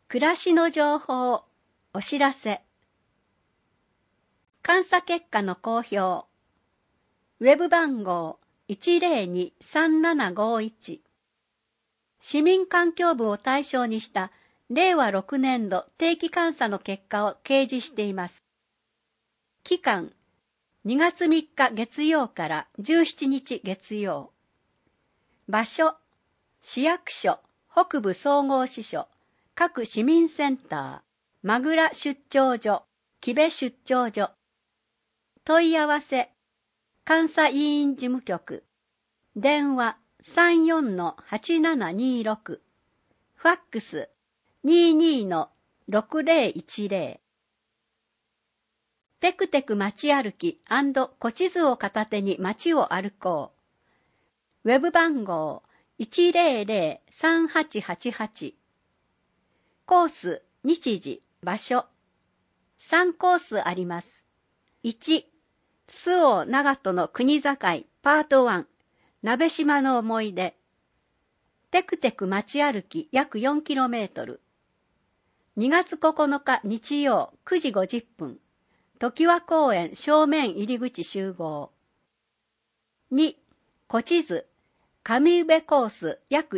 暮らしの情報、お知らせ。監査結果の公表。ウェブ番号 102-3751。市民環境部を対象にした令和6年度定期監査の結果を掲示しています。期間、2月3日月曜から17日月曜。場所、市役所、北部総合支所、各市民センター、間倉出張所、木部出張所。問い合わせ、監査委員事務局。電話 34-8726。ファックス 22-6010。テクテク街歩き&古地図を片手に街を歩こう。ウェブ番号 100-3888。コース、日時、場所。3コースあります。1、周防長門の国境パート1、鍋島の思い出。テクテク街歩き約 4km。2月9日日曜9時50分。常盤公園正面入り口集合。2、古地図、上宇部コース約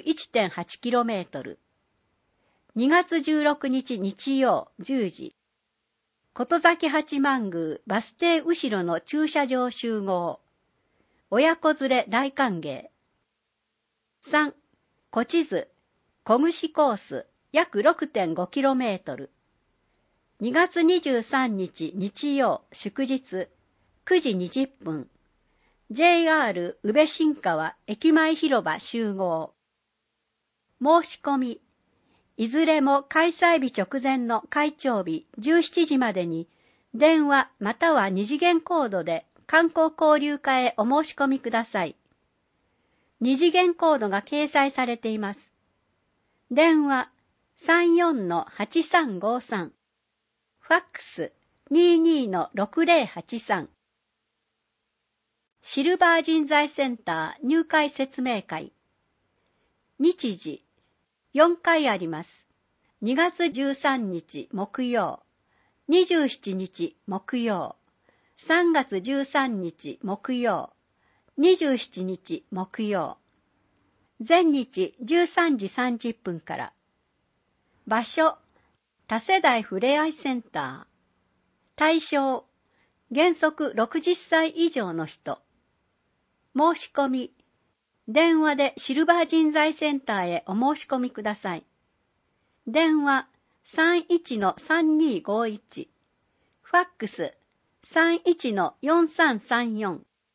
1.8km。2月16日日曜10時。琴崎八幡宮バス停後ろの駐車場集合。親子連れ大歓迎。3、古地図、小串コース約 6.5km。2月23日日曜祝日9時20分。JR 宇部新川駅前広場集合。申し込み。いずれも開催日直前の開庁日17時までに電話または二次元コードで観光交流課へお申し込みください。二次元コードが掲載されています。電話 34-8353。ファックス 22-6083。シルバー人材センター入会説明会。日時4回あります。2月13日木曜、27日木曜、3月13日木曜、27日木曜。全日13時30分から。場所、多世代ふれあいセンター。対象、原則60歳以上の人。申し込み、電話でシルバー人材センターへお申し込みください。電話 31-3251。ファックス 31-4334。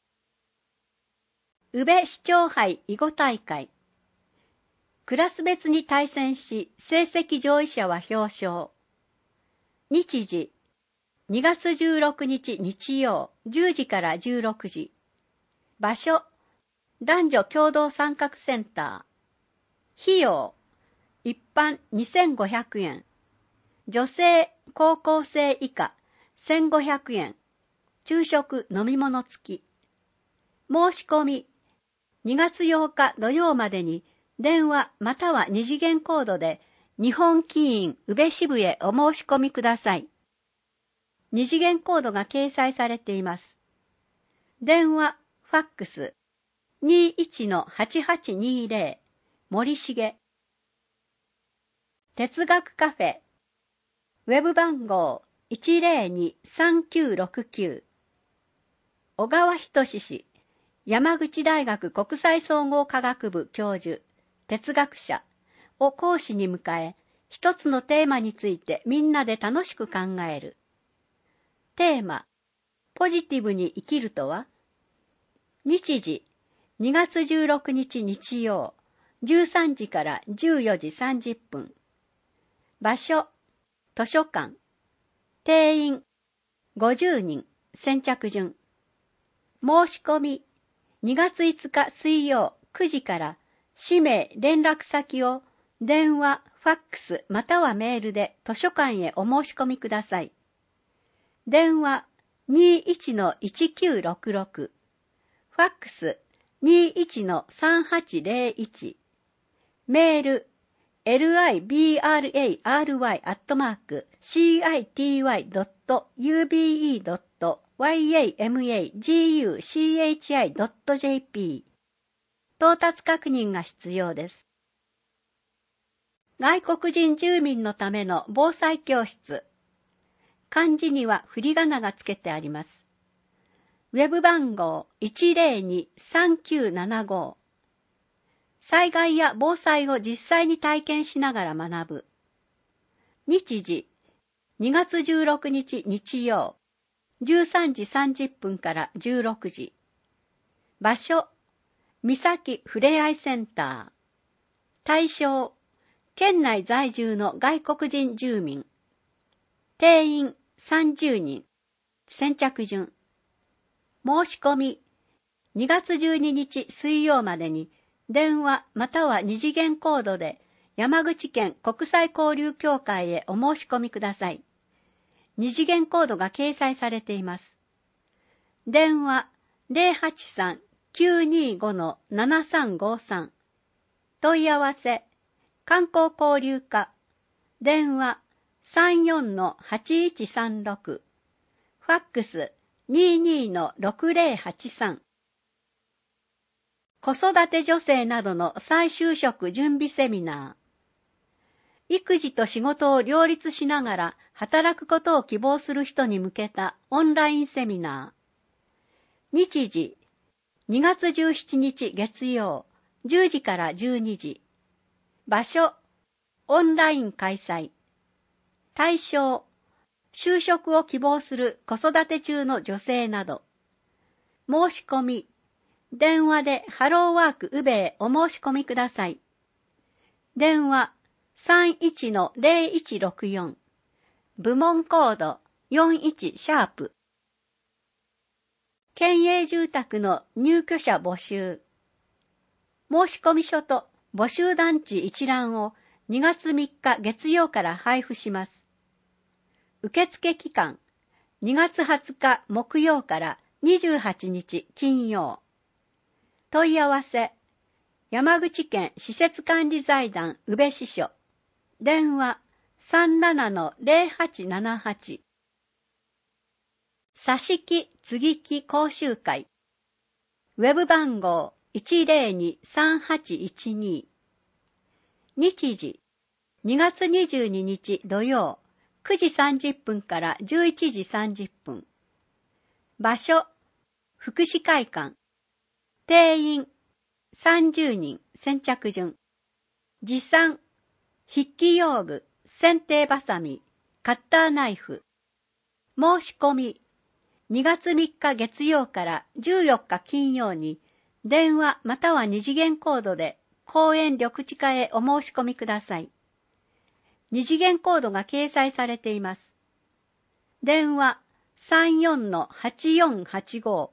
宇部市長杯囲碁大会。クラス別に対戦し、成績上位者は表彰。日時、2月16日日曜10時から16時。場所、男女共同参画センター。費用、一般2500円。女性、高校生以下1500円。昼食飲み物付き。申し込み、2月8日土曜までに電話または二次元コードで日本棋院宇部支部へお申し込みください。二次元コードが掲載されています。電話、ファックス 21-8820 森重。哲学カフェ。ウェブ番号 102-3969。小川仁氏、山口大学国際総合科学部教授、哲学者を講師に迎え、一つのテーマについてみんなで楽しく考える。テーマ、ポジティブに生きるとは？日時、2月16日日曜、13時から14時30分。場所、図書館。定員、50人、先着順。申し込み、2月5日水曜9時から氏名連絡先を電話、ファックスまたはメールで図書館へお申し込みください。電話 21-1966。ファックス 21-3801。メール library@city.yamaguchi.jp 到達確認が必要です。外国人住民のための防災教室。漢字には振り仮名がつけてあります。ウェブ番号 102-3975。災害や防災を実際に体験しながら学ぶ。日時、2月16日日曜、13時30分から16時。場所、三崎ふれあいセンター。対象、県内在住の外国人住民。定員30人。先着順。申し込み、2月12日水曜までに、電話または二次元コードで山口県国際交流協会へお申し込みください。二次元コードが掲載されています。電話 083-925-7353。問い合わせ、観光交流課。電話 34-8136。ファックス 22-6083。子育て女性などの再就職準備セミナー。育児と仕事を両立しながら働くことを希望する人に向けたオンラインセミナー。日時、2月17日月曜、10時から12時。場所、オンライン開催。対象、就職を希望する子育て中の女性など。申し込み、電話でハローワーク宇部へお申し込みください。電話 31-0164。部門コード41シャープ。県営住宅の入居者募集。申し込み書と募集団地一覧を2月3日月曜から配布します。受付期間2月20日木曜から28日金曜。問い合わせ、山口県施設管理財団宇部支所。電話 37-0878。挿し木接ぎ木講習会。ウェブ番号 102-3812。日時、2月22日土曜、9時30分から11時30分。場所、福祉会館。定員、30人、先着順。持参、筆記用具、剪定バサミ、カッターナイフ。申し込み、2月3日月曜から14日金曜に、電話または二次元コードで公園緑地課へお申し込みください。二次元コードが掲載されています。電話 34-8485。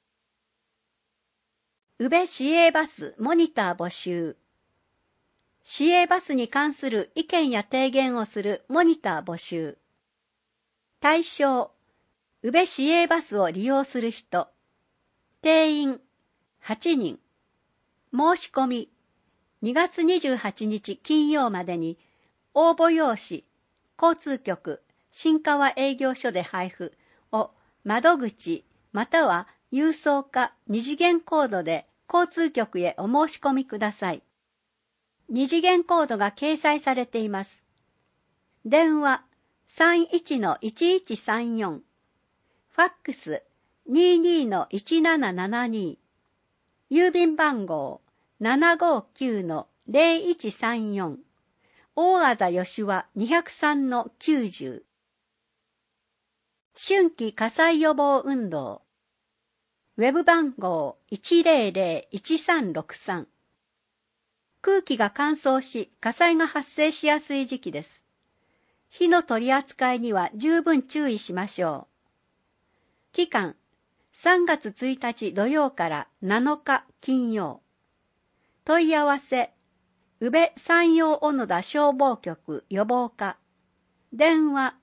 宇部市営バスモニター募集。市営バスに関する意見や提言をするモニター募集。対象、宇部市営バスを利用する人。定員、8人。申し込み、2月28日金曜までに、応募用紙、交通局、新川営業所で配布を窓口または郵送か二次元コードで交通局へお申し込みください。二次元コードが掲載されています。電話 31-1134。ファックス 22-1772。郵便番号 759-0134。大字吉和203-90。春季火災予防運動。ウェブ番号 100-1363。空気が乾燥し火災が発生しやすい時期です。火の取り扱いには十分注意しましょう。期間3月1日土曜から7日金曜。問い合わせ、宇部山陽小野田消防局予防課。電話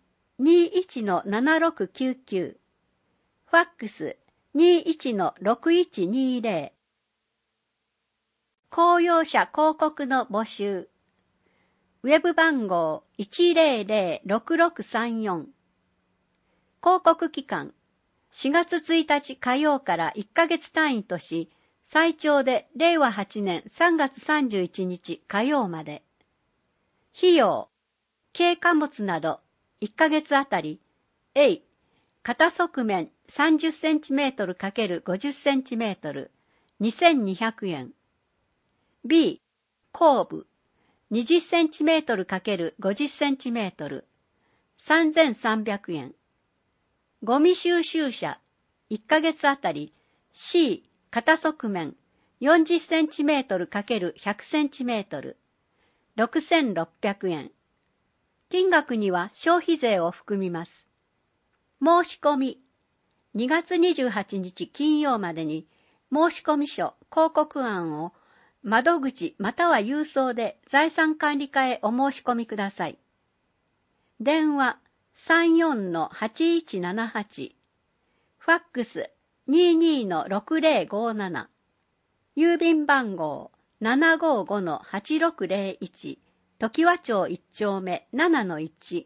21-7699。ファックス 21-6120。公用車広告の募集。 ウェブ番号 1006634。広告期間4月1日火曜から1ヶ月単位とし、最長で令和8年3月31日火曜まで。費用、軽貨物など1ヶ月あたり、A、片側面 30cm×50cm、2200円。B、後部、20cm×50cm、3300円。ゴミ収集車、1ヶ月あたり、C、片側面 40cm×100cm、6600円。金額には消費税を含みます。申し込み、2月28日金曜までに、申込書、広告案を窓口または郵送で財産管理課へお申し込みください。電話 34-8178、ファックス 22-6057、郵便番号 755-8601、常盤町1丁目 7-1。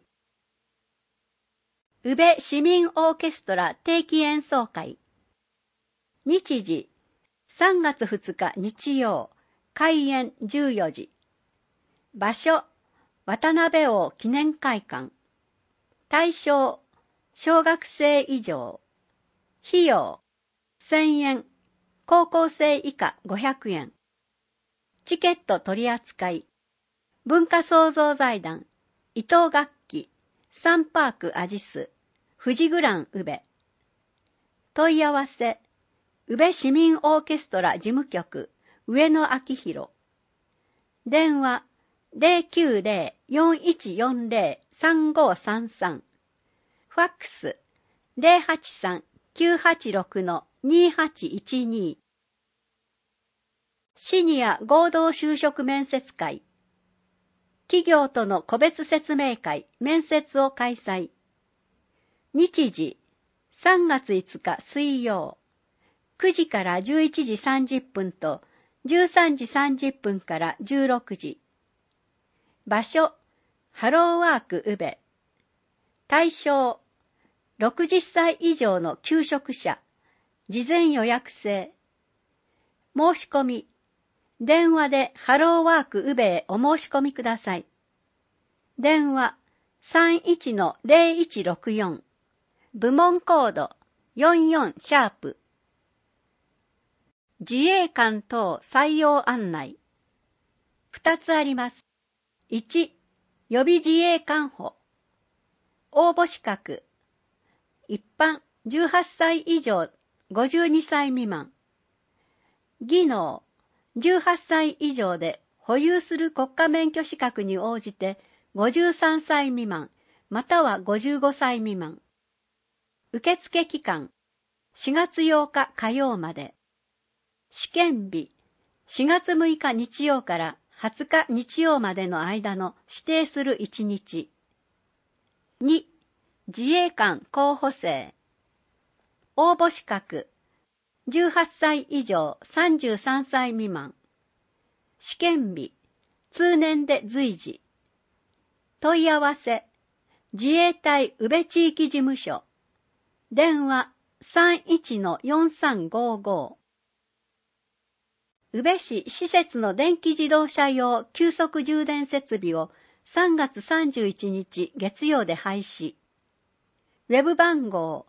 宇部市民オーケストラ定期演奏会。日時、3月2日日曜、開演14時。場所、渡辺王記念会館。対象、小学生以上。費用、1000円。高校生以下500円。チケット取扱い。文化創造財団、伊藤楽器、サンパークアジス、富士グラン宇部。問い合わせ、宇部市民オーケストラ事務局、上野明宏。電話、090-4140-3533。ファックス、083-986-2812。シニア合同就職面接会。企業との個別説明会、面接を開催。日時、3月5日水曜、9時から11時30分と、13時30分から16時。場所、ハローワーク宇部。対象、60歳以上の求職者、事前予約制。申し込み、電話でハローワーク宇部へお申し込みください。電話 31-0164。部門コード44#。自衛官等採用案内。2つあります。1、予備自衛官補。応募資格。一般18歳以上52歳未満。技能。18歳以上で保有する国家免許資格に応じて53歳未満、または55歳未満。受付期間、4月8日火曜まで。試験日、4月6日日曜から20日日曜までの間の指定する1日。2、自衛官候補生。応募資格、18歳以上33歳未満。試験日、通年で随時。問い合わせ、自衛隊宇部地域事務所。電話 31-4355。宇部市施設の電気自動車用急速充電設備を3月31日月曜で廃止。ウェブ番号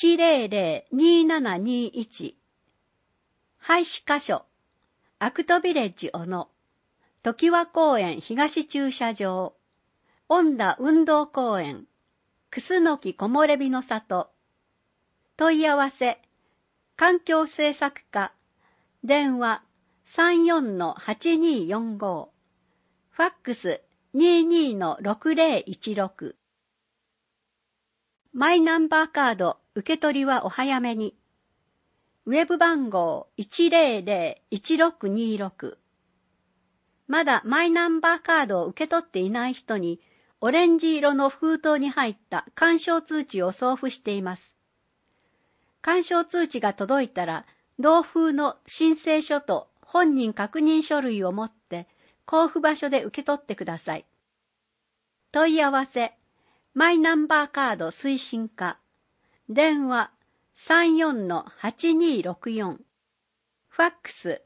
100-2721。廃止箇所、アクトビレッジ小野、常盤公園東駐車場、恩田運動公園、楠木木漏れ日の里。問い合わせ、環境政策課、電話 34-8245、ファックス 22-6016。マイナンバーカード受け取りはお早めに。ウェブ番号 100-1626。まだマイナンバーカードを受け取っていない人に、オレンジ色の封筒に入った勧奨通知を送付しています。勧奨通知が届いたら、同封の申請書と本人確認書類を持って、交付場所で受け取ってください。 問い合わせ、マイナンバーカード推進課、電話 34-8264、ファックス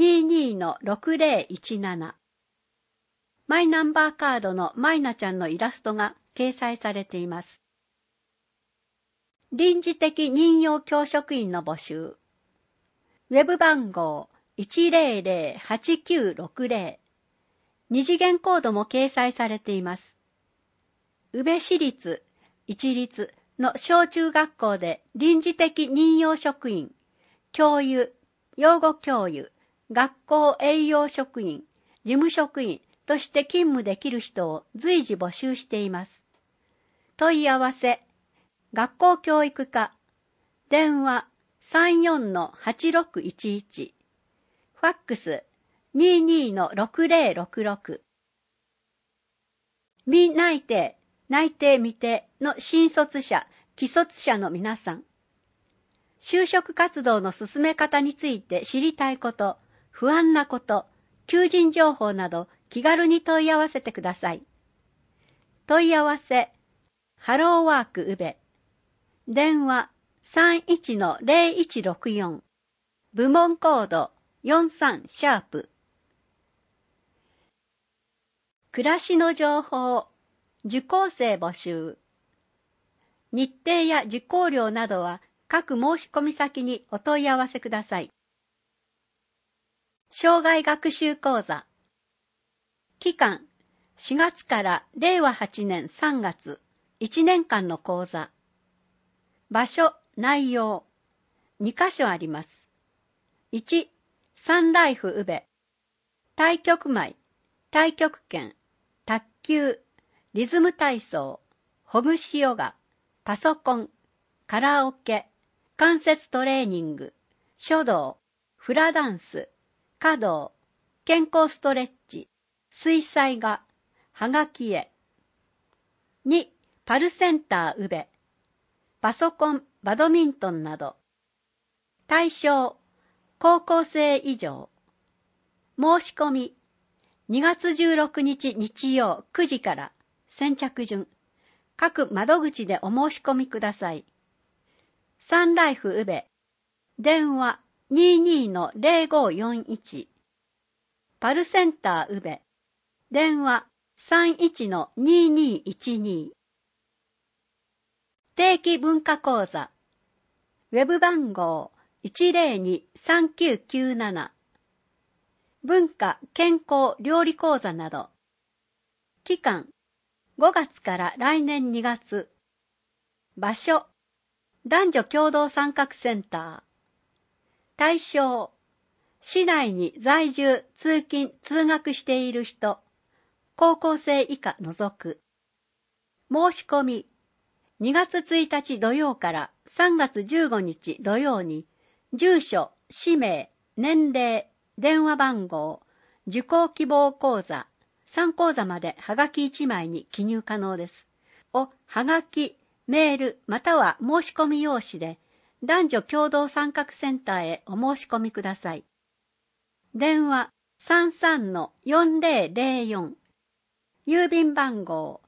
22-6017。マイナンバーカードのマイナちゃんのイラストが掲載されています。臨時的任用教職員の募集。ウェブ番号 100-8960。二次元コードも掲載されています。宇部市立、一律の小中学校で臨時的任用職員、教諭、養護教諭、学校栄養職員、事務職員として勤務できる人を随時募集しています。問い合わせ、学校教育課、電話 34-8611、ファックス 22-6066。未内定、内定未定の新卒者、既卒者の皆さん。就職活動の進め方について知りたいこと、不安なこと、求人情報など気軽に問い合わせてください。問い合わせ、ハローワーク宇部。電話 31-0164。部門コード43#。暮らしの情報、受講生募集。日程や受講料などは各申込先にお問い合わせください。生涯学習講座。期間、4月から令和8年3月、1年間の講座。場所、内容、2カ所あります。1、サンライフ宇部。太極舞、太極拳、卓球、リズム体操、ほぐしヨガ、パソコン、カラオケ、関節トレーニング、書道、フラダンス、華道、健康ストレッチ、水彩画、はがき絵。2、パルセンター宇部。パソコン、バドミントンなど。対象、高校生以上。申し込み、2月16日日曜9時から先着順。各窓口でお申し込みください。サンライフ宇部。電話 22-0541。パルセンター宇部。電話 31-2212。定期文化講座。ウェブ番号 102-3997。文化・健康・料理講座など。期間、5月から来年2月。場所、男女共同参画センター。対象、市内に在住・通勤・通学している人、高校生以下除く。申し込み、2月1日土曜から3月15日土曜に、住所、氏名、年齢、電話番号、受講希望講座、3講座まではがき1枚に記入可能です。はがき、メールまたは申し込み用紙で、男女共同参画センターへお申し込みください。電話 33-4004。郵便番号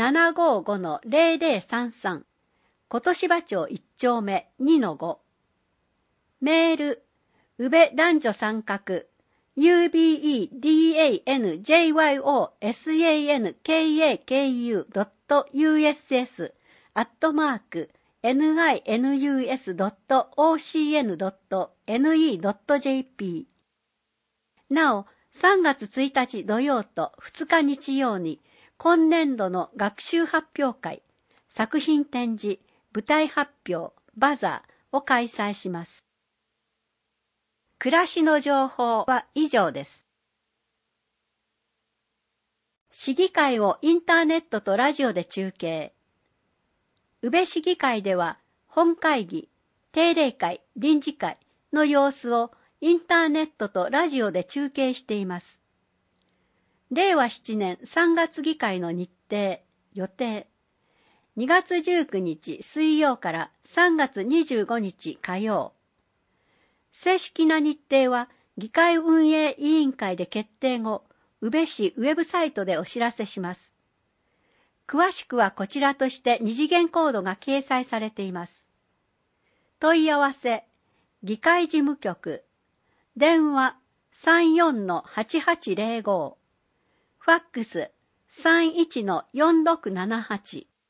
755-0033。琴芝町1丁目 2-5。メール、宇部男女参画、ubenjanyosusankakuu.uss.ocn.ne.jp。なお、3月1日土曜と2日日曜に、今年度の学習発表会、作品展示、舞台発表、バザーを開催します。暮らしの情報は以上です。市議会をインターネットとラジオで中継。宇部市議会では本会議、定例会、臨時会の様子をインターネットとラジオで中継しています。令和7年3月議会の日程、予定。2月19日水曜から3月25日火曜。正式な日程は議会運営委員会で決定後、宇部市ウェブサイトでお知らせします。 詳しくはこちらとして二次元コードが掲載されています。問い合わせ、議会事務局、電話 34-8805、ファックス 31-4678